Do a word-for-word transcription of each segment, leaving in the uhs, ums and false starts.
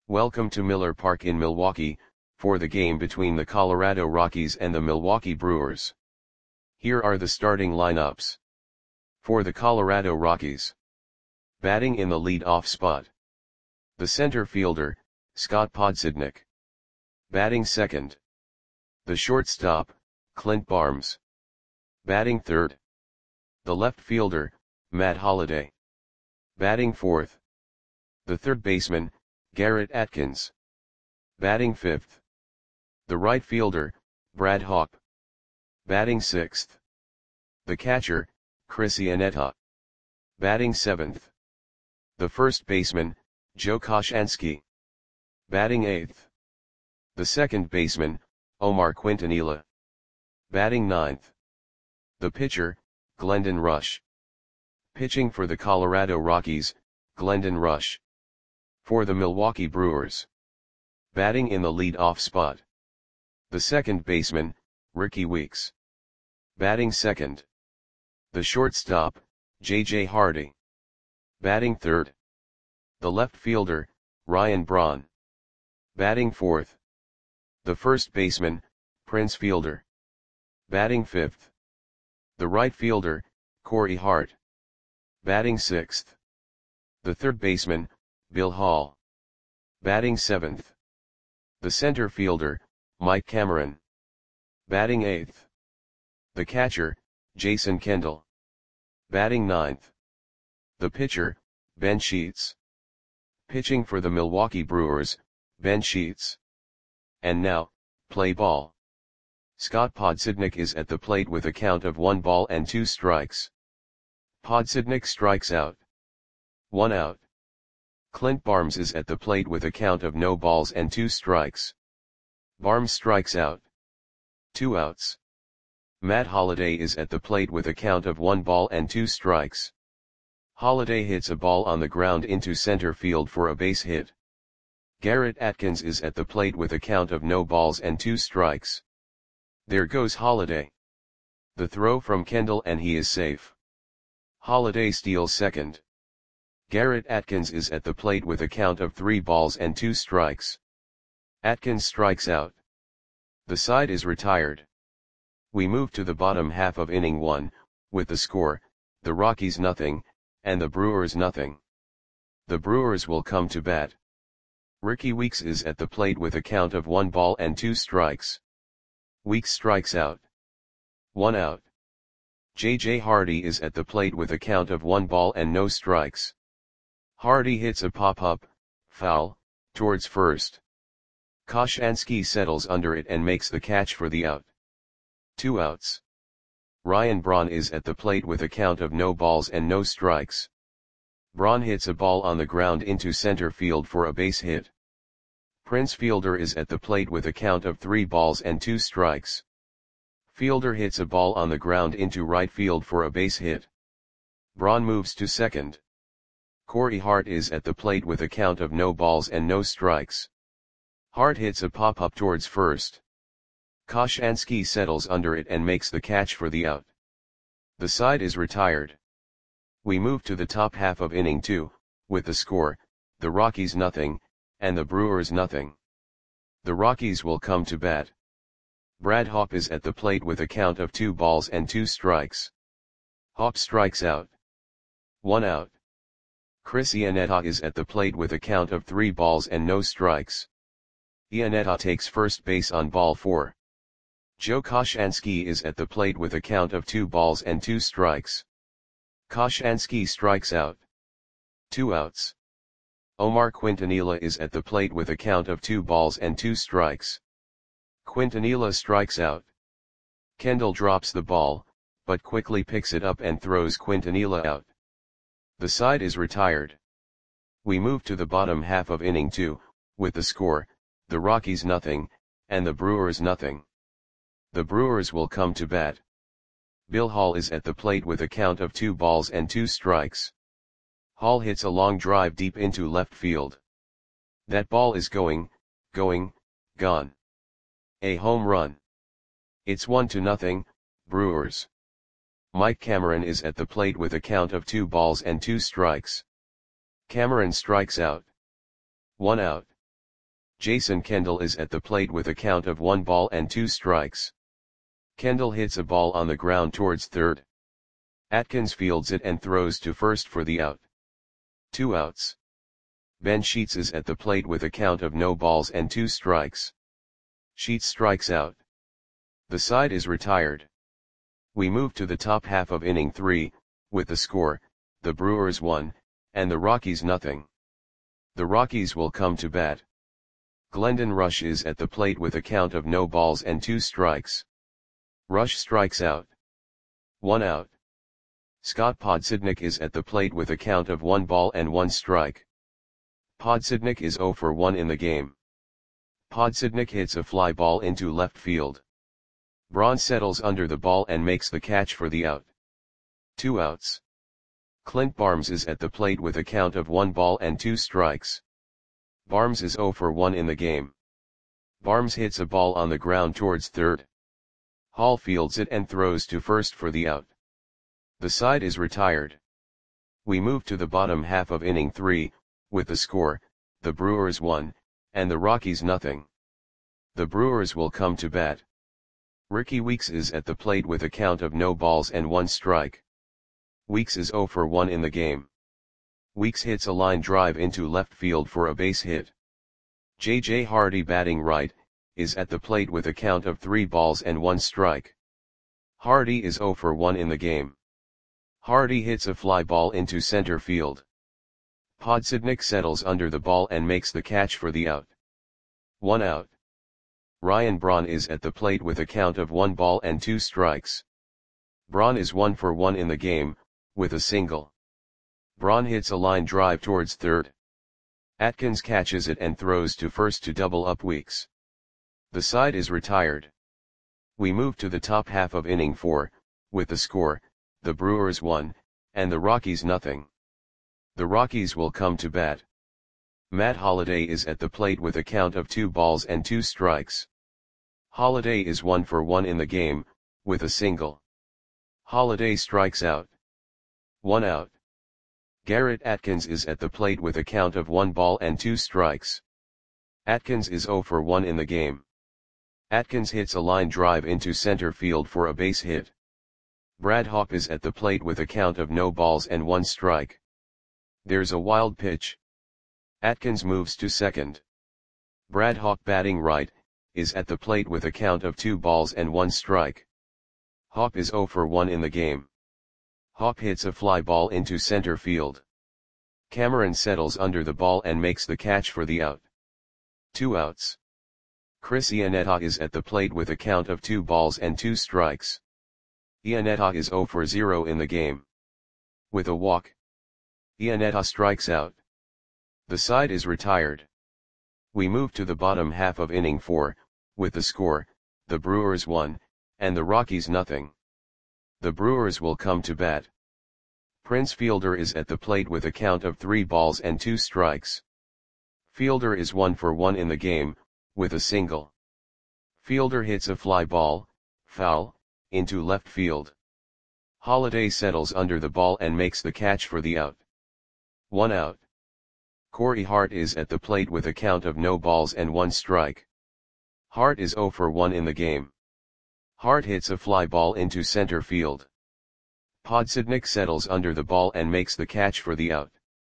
Welcome to Miller Park in Milwaukee, for the game between the Colorado Rockies and the Milwaukee Brewers. Here are the starting lineups. For the Colorado Rockies. Batting in the lead-off spot. The center fielder, Scott Podsednik. Batting second. The shortstop, Clint Barnes. Batting third. The left fielder, Matt Holliday. Batting fourth. The third baseman, Garrett Atkins. Batting fifth. The right fielder, Brad Hawpe. Batting sixth. The catcher, Chris Iannetta. Batting seventh. The first baseman, Joe Koshansky. Batting eighth. The second baseman, Omar Quintanilla. Batting ninth. The pitcher, Glendon Rusch. Pitching for the Colorado Rockies, Glendon Rusch. For the Milwaukee Brewers. Batting in the lead-off spot. The second baseman, Rickie Weeks. Batting second. The shortstop, J J Hardy. Batting third. The left fielder, Ryan Braun. Batting fourth. The first baseman, Prince Fielder. Batting fifth. The right fielder, Corey Hart. Batting sixth. The third baseman, Bill Hall. Batting seventh. The center fielder, Mike Cameron. Batting eighth. The catcher, Jason Kendall. Batting ninth. The pitcher, Ben Sheets. Pitching for the Milwaukee Brewers, Ben Sheets. And now, play ball. Scott Podsednik is at the plate with a count of one ball and two strikes. Podsednik strikes out. One out. Clint Barnes is at the plate with a count of no balls and two strikes. Barnes strikes out. Two outs. Matt Holliday is at the plate with a count of one ball and two strikes. Holliday hits a ball on the ground into center field for a base hit. Garrett Atkins is at the plate with a count of no balls and two strikes. There goes Holliday. The throw from Kendall and he is safe. Holliday steals second. Garrett Atkins is at the plate with a count of three balls and two strikes. Atkins strikes out. The side is retired. We move to the bottom half of inning one, with the score, the Rockies nothing, and the Brewers nothing. The Brewers will come to bat. Rickie Weeks is at the plate with a count of one ball and two strikes. Weeks strikes out. One out. J J Hardy is at the plate with a count of one ball and no strikes. Hardy hits a pop-up, foul, towards first. Koshansky settles under it and makes the catch for the out. Two outs. Ryan Braun is at the plate with a count of no balls and no strikes. Braun hits a ball on the ground into center field for a base hit. Prince Fielder is at the plate with a count of three balls and two strikes. Fielder hits a ball on the ground into right field for a base hit. Braun moves to second. Corey Hart is at the plate with a count of no balls and no strikes. Hart hits a pop-up towards first. Koshansky settles under it and makes the catch for the out. The side is retired. We move to the top half of inning two, with the score, the Rockies nothing, and the Brewers nothing. The Rockies will come to bat. Brad Hawpe is at the plate with a count of two balls and two strikes. Hawpe strikes out. One out. Chris Iannetta is at the plate with a count of three balls and no strikes. Iannetta takes first base on ball four. Joe Koshansky is at the plate with a count of two balls and two strikes. Koshansky strikes out. Two outs. Omar Quintanilla is at the plate with a count of two balls and two strikes. Quintanilla strikes out. Kendall drops the ball, but quickly picks it up and throws Quintanilla out. The side is retired. We move to the bottom half of inning two, with the score, the Rockies nothing, and the Brewers nothing. The Brewers will come to bat. Bill Hall is at the plate with a count of two balls and two strikes. Hall hits a long drive deep into left field. That ball is going, going, gone. A home run. It's one to nothing, Brewers. Mike Cameron is at the plate with a count of two balls and two strikes. Cameron strikes out. One out. Jason Kendall is at the plate with a count of one ball and two strikes. Kendall hits a ball on the ground towards third. Atkins fields it and throws to first for the out. Two outs. Ben Sheets is at the plate with a count of no balls and two strikes. Sheets strikes out. The side is retired. We move to the top half of inning three, with the score, the Brewers one, and the Rockies nothing. The Rockies will come to bat. Glendon Rush is at the plate with a count of no balls and two strikes. Rush strikes out. One out. Scott Podsednik is at the plate with a count of one ball and one strike. Podsednik is oh for one in the game. Podsednik hits a fly ball into left field. Braun settles under the ball and makes the catch for the out. Two outs. Clint Barnes is at the plate with a count of one ball and two strikes. Barnes is oh for one in the game. Barnes hits a ball on the ground towards third. Hall fields it and throws to first for the out. The side is retired. We move to the bottom half of inning three, with the score, the Brewers one, and the Rockies nothing. The Brewers will come to bat. Ricky Weeks is at the plate with a count of no balls and one strike. Weeks is oh for one in the game. Weeks hits a line drive into left field for a base hit. J J Hardy, batting right, is at the plate with a count of three balls and one strike. Hardy is oh for one in the game. Hardy hits a fly ball into center field. Podsednik settles under the ball and makes the catch for the out. One out. Ryan Braun is at the plate with a count of one ball and two strikes. Braun is one for one in the game, with a single. Braun hits a line drive towards third. Atkins catches it and throws to first to double up Weeks. The side is retired. We move to the top half of inning four, with the score, the Brewers one, and the Rockies nothing. The Rockies will come to bat. Matt Holliday is at the plate with a count of two balls and two strikes. Holliday is one for one in the game, with a single. Holliday strikes out. One out. Garrett Atkins is at the plate with a count of one ball and two strikes. Atkins is oh for one in the game. Atkins hits a line drive into center field for a base hit. Brad Hawk is at the plate with a count of no balls and one strike. There's a wild pitch. Atkins moves to second. Brad Hawk, batting right, is at the plate with a count of two balls and one strike. Hawk is oh for one in the game. Hawk hits a fly ball into center field. Cameron settles under the ball and makes the catch for the out. Two outs. Chris Iannetta is at the plate with a count of two balls and two strikes. Iannetta is oh for zero in the game. With a walk, Iannetta strikes out. The side is retired. We move to the bottom half of inning four, with the score, the Brewers one, and the Rockies nothing. The Brewers will come to bat. Prince Fielder is at the plate with a count of three balls and two strikes. Fielder is one for one in the game, with a single. Fielder hits a fly ball, foul, into left field. Holliday settles under the ball and makes the catch for the out. One out. Corey Hart is at the plate with a count of no balls and one strike. Hart is oh for one in the game. Hart hits a fly ball into center field. Podsednik settles under the ball and makes the catch for the out.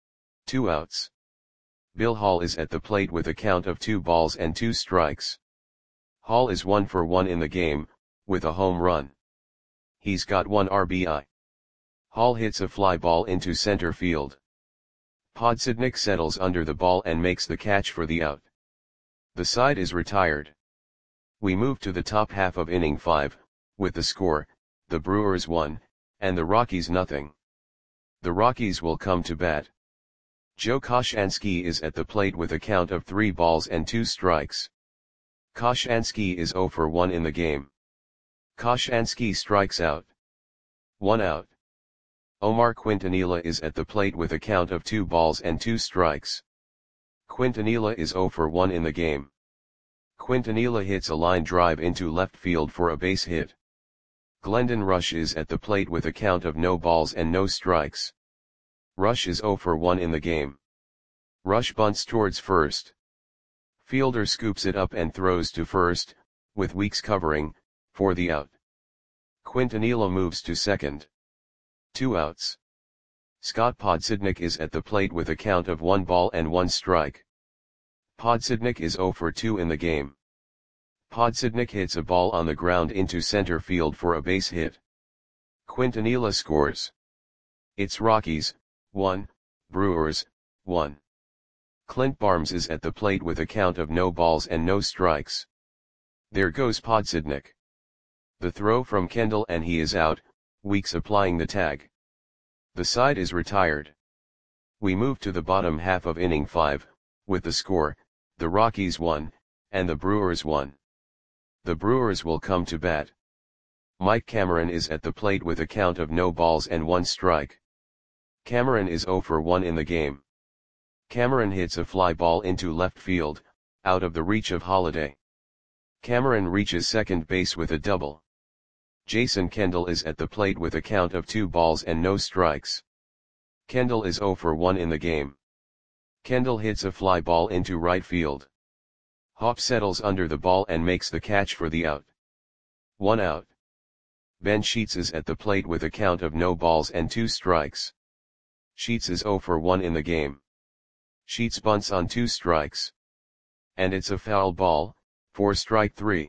Two outs. Bill Hall is at the plate with a count of two balls and two strikes. Hall is one for one in the game, with a home run. He's got one R B I. Hall hits a fly ball into center field. Podsednik settles under the ball and makes the catch for the out. The side is retired. We move to the top half of inning five, with the score, the Brewers one, and the Rockies nothing. The Rockies will come to bat. Joe Koshansky is at the plate with a count of three balls and two strikes. Koshansky is oh for one in the game. Koshansky strikes out. One out. Omar Quintanilla is at the plate with a count of two balls and two strikes. Quintanilla is oh for one in the game. Quintanilla hits a line drive into left field for a base hit. Glendon Rush is at the plate with a count of no balls and no strikes. Rush is oh for one in the game. Rush bunts towards first. Fielder scoops it up and throws to first, with Weeks covering, for the out. Quintanilla moves to second. Two outs. Scott Podsednik is at the plate with a count of one ball and one strike. Podsednik is zero for two in the game. Podsednik hits a ball on the ground into center field for a base hit. Quintanilla scores. It's Rockies, one, Brewers, one. Clint Barnes is at the plate with a count of no balls and no strikes. There goes Podsednik. The throw from Kendall and he is out, Weeks applying the tag. The side is retired. We move to the bottom half of inning five, with the score, the Rockies one, and the Brewers one. The Brewers will come to bat. Mike Cameron is at the plate with a count of no balls and one strike. Cameron is zero for one in the game. Cameron hits a fly ball into left field, out of the reach of Holliday. Cameron reaches second base with a double. Jason Kendall is at the plate with a count of two balls and no strikes. Kendall is zero for one in the game. Kendall hits a fly ball into right field. Hopp settles under the ball and makes the catch for the out. One out. Ben Sheets is at the plate with a count of no balls and two strikes. Sheets is zero for one in the game. Sheets bunts on two strikes. And it's a foul ball, for strike three.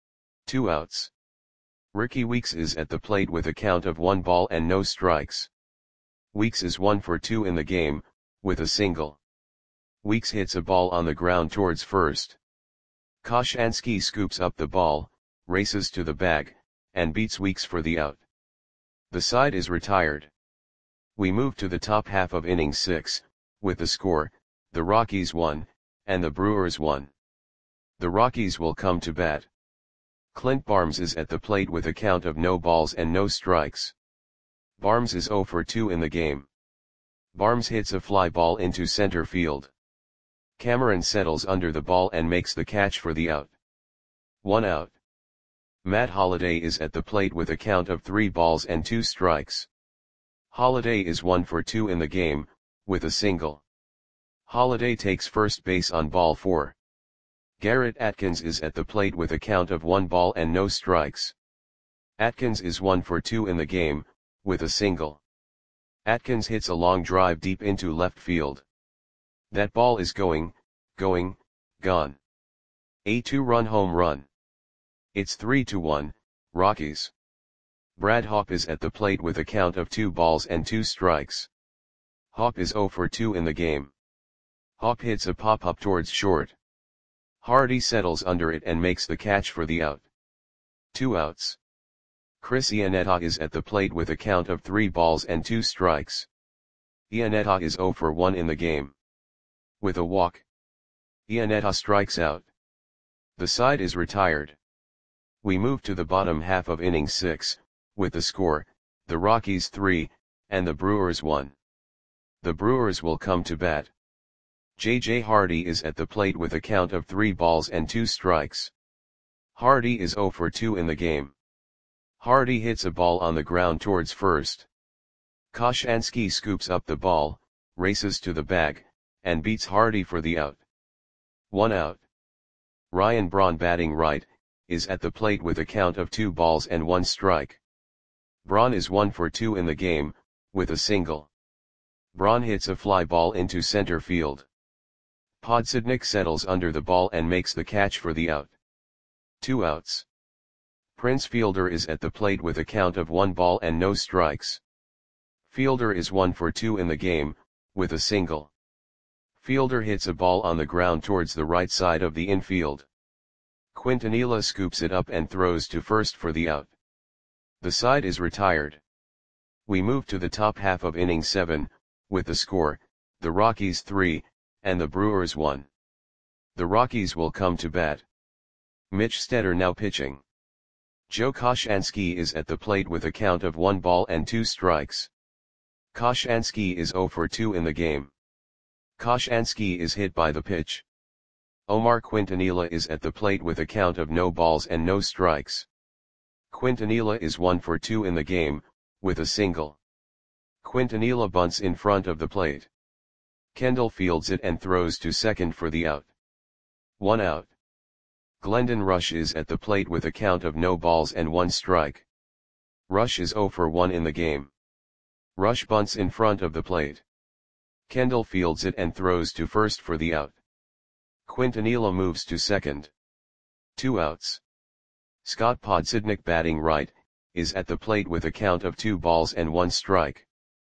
Two outs. Ricky Weeks is at the plate with a count of one ball and no strikes. Weeks is one for two in the game, with a single. Weeks hits a ball on the ground towards first. Koshansky scoops up the ball, races to the bag, and beats Weeks for the out. The side is retired. We move to the top half of inning six, with the score, the Rockies one, and the Brewers one. The Rockies will come to bat. Clint Barnes is at the plate with a count of no balls and no strikes. Barnes is zero for two in the game. Barnes hits a fly ball into center field. Cameron settles under the ball and makes the catch for the out. One out. Matt Holliday is at the plate with a count of three balls and two strikes. Holliday is one for two in the game, with a single. Holliday takes first base on ball four. Garrett Atkins is at the plate with a count of one ball and no strikes. Atkins is one for two in the game, with a single. Atkins hits a long drive deep into left field. That ball is going, going, gone. A two-run home run. It's three to one, Rockies. Brad Hopp is at the plate with a count of two balls and two strikes. Hopp is zero for two in the game. Hopp hits a pop-up towards short. Hardy settles under it and makes the catch for the out. Two outs. Chris Iannetta is at the plate with a count of three balls and two strikes. Iannetta is zero for one in the game. With a walk, Iannetta strikes out. The side is retired. We move to the bottom half of inning six, with the score, the Rockies three, and the Brewers one. The Brewers will come to bat. J J Hardy is at the plate with a count of three balls and two strikes. Hardy is zero for two in the game. Hardy hits a ball on the ground towards first. Koshansky scoops up the ball, races to the bag, and beats Hardy for the out. One out. Ryan Braun, batting right, is at the plate with a count of two balls and one strike. Braun is one for two in the game, with a single. Braun hits a fly ball into center field. Podsednik settles under the ball and makes the catch for the out. Two outs. Prince Fielder is at the plate with a count of one ball and no strikes. Fielder is one for two in the game, with a single. Fielder hits a ball on the ground towards the right side of the infield. Quintanilla scoops it up and throws to first for the out. The side is retired. We move to the top half of inning seven, with the score, the Rockies three, and the Brewers one. The Rockies will come to bat. Mitch Stetter now pitching. Joe Koshansky is at the plate with a count of one ball and two strikes. Koshansky is zero for two in the game. Koshansky is hit by the pitch. Omar Quintanilla is at the plate with a count of no balls and no strikes. Quintanilla is one for two in the game, with a single. Quintanilla bunts in front of the plate. Kendall fields it and throws to second for the out. one out. Glendon Rush is at the plate with a count of no balls and one strike. Rush is zero for one in the game. Rush bunts in front of the plate. Kendall fields it and throws to first for the out. Quintanilla moves to second. Two outs. Scott Podsednik, batting right, is at the plate with a count of two balls and one strike.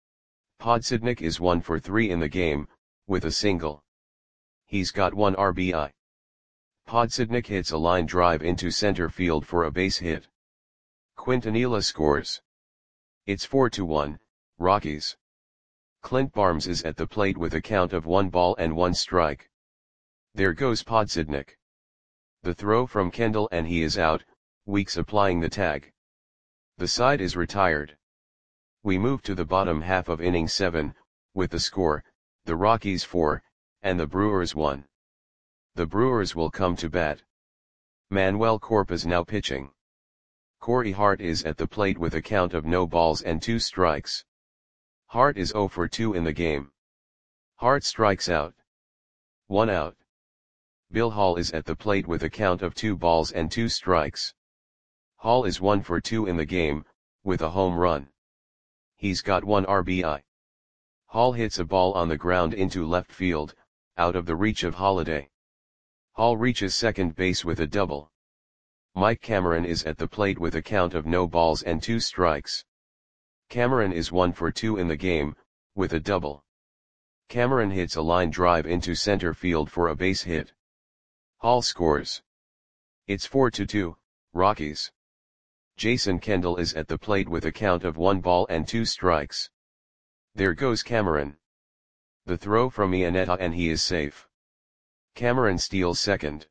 Podsednik is one for three in the game, with a single. He's got one R B I. Podsednik hits a line drive into center field for a base hit. Quintanilla scores. It's four to one, Rockies. Clint Barnes is at the plate with a count of one ball and one strike. There goes Podsednik. The throw from Kendall and he is out, Weeks applying the tag. The side is retired. We move to the bottom half of inning seven, with the score, the Rockies four, and the Brewers one. The Brewers will come to bat. Manuel Corpus now pitching. Corey Hart is at the plate with a count of no balls and two strikes. Hart is zero for two in the game. Hart strikes out. One out. Bill Hall is at the plate with a count of two balls and two strikes. Hall is one for two in the game, with a home run. He's got one R B I. Hall hits a ball on the ground into left field, out of the reach of Holliday. Hall reaches second base with a double. Mike Cameron is at the plate with a count of no balls and two strikes. Cameron is one for two in the game, with a double. Cameron hits a line drive into center field for a base hit. Hall scores. It's four to two, Rockies. Jason Kendall is at the plate with a count of one ball and two strikes. There goes Cameron. The throw from Iannetta and he is safe. Cameron steals second.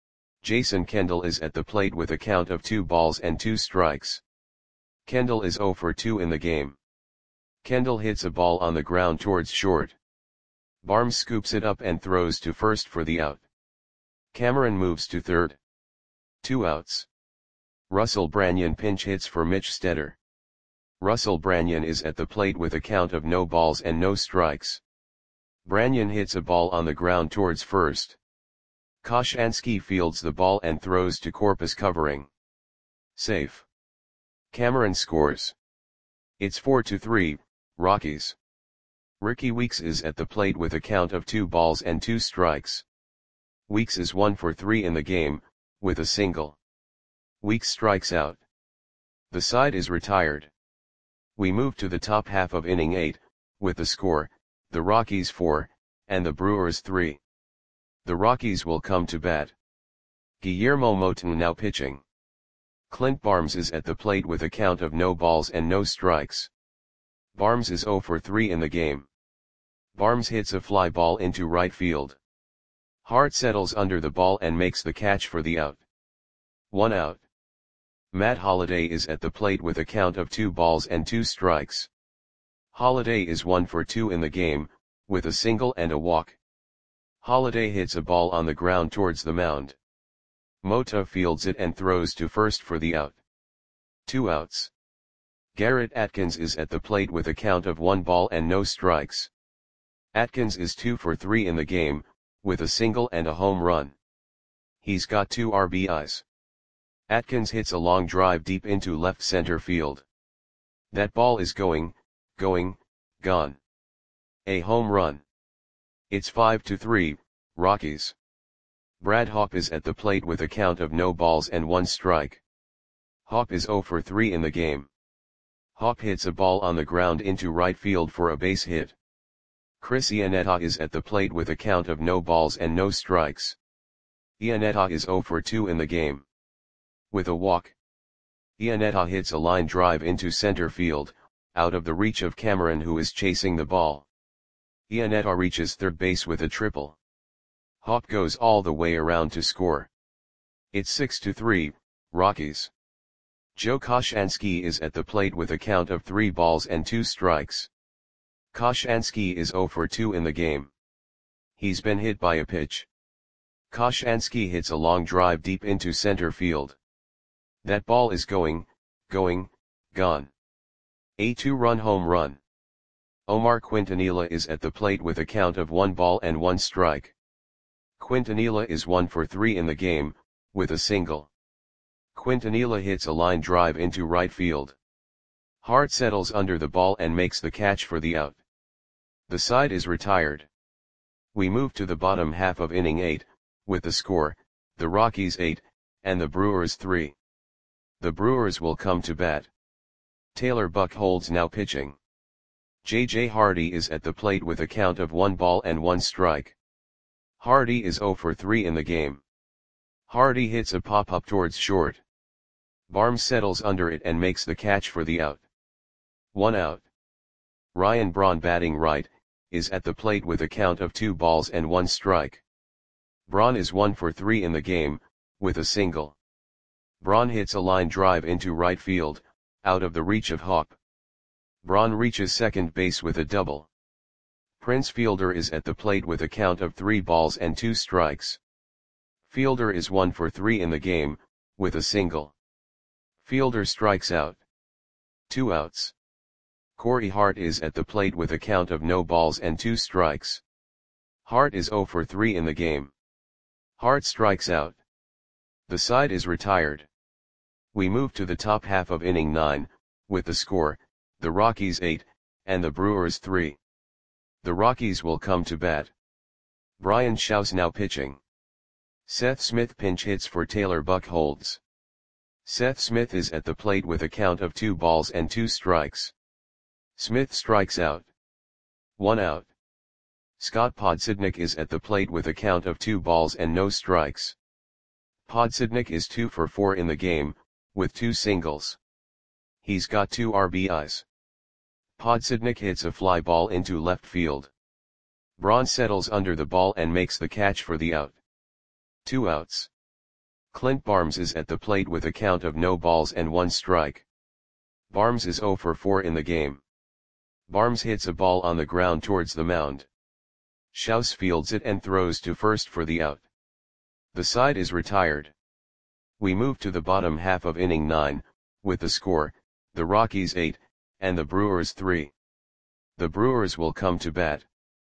Jason Kendall is at the plate with a count of two balls and two strikes. Kendall is zero for two in the game. Kendall hits a ball on the ground towards short. Barnes scoops it up and throws to first for the out. Cameron moves to third. Two outs. Russell Branyan pinch hits for Mitch Stetter. Russell Branyan is at the plate with a count of no balls and no strikes. Branyan hits a ball on the ground towards first. Koshansky fields the ball and throws to Corpus covering. Safe. Cameron scores. It's four to three, Rockies. Ricky Weeks is at the plate with a count of two balls and two strikes. Weeks is one for three in the game, with a single. Weeks strikes out. The side is retired. We move to the top half of inning eight, with the score, the Rockies four, and the Brewers three. The Rockies will come to bat. Guillermo Moton now pitching. Clint Barnes is at the plate with a count of no balls and no strikes. Barnes is zero for three in the game. Barnes hits a fly ball into right field. Hart settles under the ball and makes the catch for the out. One out. Matt Holliday is at the plate with a count of two balls and two strikes. Holliday is one for two in the game, with a single and a walk. Holliday hits a ball on the ground towards the mound. Mota fields it and throws to first for the out. Two outs. Garrett Atkins is at the plate with a count of one ball and no strikes. Atkins is two for three in the game, with a single and a home run. He's got two R B Is. Atkins hits a long drive deep into left center field. That ball is going, going, gone. A home run. It's five to three, Rockies. Brad Hawpe is at the plate with a count of no balls and one strike. Hawpe is zero for three in the game. Hawpe hits a ball on the ground into right field for a base hit. Chris Iannetta is at the plate with a count of no balls and no strikes. Iannetta is zero for two in the game. With a walk. Iannetta hits a line drive into center field, out of the reach of Cameron who is chasing the ball. Iannetta reaches third base with a triple. Hawpe goes all the way around to score. It's six to three, Rockies. Joe Koshansky is at the plate with a count of three balls and two strikes. Koshansky is zero for two in the game. He's been hit by a pitch. Koshansky hits a long drive deep into center field. That ball is going, going, gone. A two-run home run. Omar Quintanilla is at the plate with a count of one ball and one strike. Quintanilla is one for three in the game, with a single. Quintanilla hits a line drive into right field. Hart settles under the ball and makes the catch for the out. The side is retired. We move to the bottom half of inning eight, with the score, the Rockies eight, and the Brewers three. The Brewers will come to bat. Taylor Buchholz now pitching. J J Hardy is at the plate with a count of one ball and one strike. Hardy is zero for three in the game. Hardy hits a pop-up towards short. Barnes settles under it and makes the catch for the out. One out. Ryan Braun batting right, is at the plate with a count of two balls and one strike. Braun is one for three in the game, with a single. Braun hits a line drive into right field, out of the reach of Hawk. Braun reaches second base with a double. Prince Fielder is at the plate with a count of three balls and two strikes. Fielder is one for three in the game, with a single. Fielder strikes out. Two outs. Corey Hart is at the plate with a count of no balls and two strikes. Hart is zero for three in the game. Hart strikes out. The side is retired. We move to the top half of inning nine, with the score, the Rockies eight, and the Brewers three. The Rockies will come to bat. Brian Shaw's now pitching. Seth Smith pinch hits for Taylor Buchholz. Seth Smith is at the plate with a count of two balls and two strikes. Smith strikes out. One out. Scott Podsednik is at the plate with a count of two balls and no strikes. Podsednik is two for four in the game, with two singles. He's got two R B Is. Podsednik hits a fly ball into left field. Braun settles under the ball and makes the catch for the out. Two outs. Clint Barnes is at the plate with a count of no balls and one strike. Barnes is zero for four in the game. Barnes hits a ball on the ground towards the mound. Schaus fields it and throws to first for the out. The side is retired. We move to the bottom half of inning nine, with the score, the Rockies eight, and the Brewers three. The Brewers will come to bat.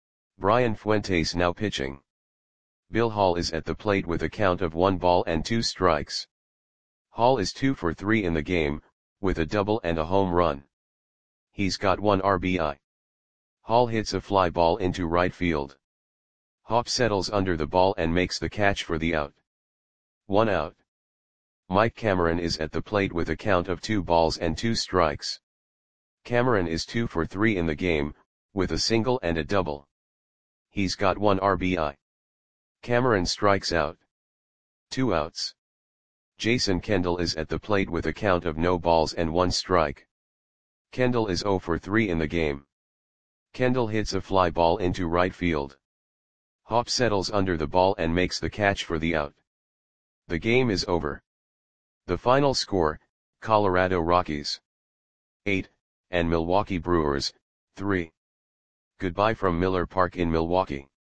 Brian Fuentes now pitching. Bill Hall is at the plate with a count of one ball and two strikes. Hall is two for three in the game, with a double and a home run. He's got one R B I. Hall hits a fly ball into right field. Hawk settles under the ball and makes the catch for the out. One out. Mike Cameron is at the plate with a count of two balls and two strikes. Cameron is two for three in the game, with a single and a double. He's got one R B I. Cameron strikes out. Two outs. Jason Kendall is at the plate with a count of no balls and one strike. Kendall is zero for three in the game. Kendall hits a fly ball into right field. Hawk settles under the ball and makes the catch for the out. The game is over. The final score, Colorado Rockies eight, and Milwaukee Brewers three. Goodbye from Miller Park in Milwaukee.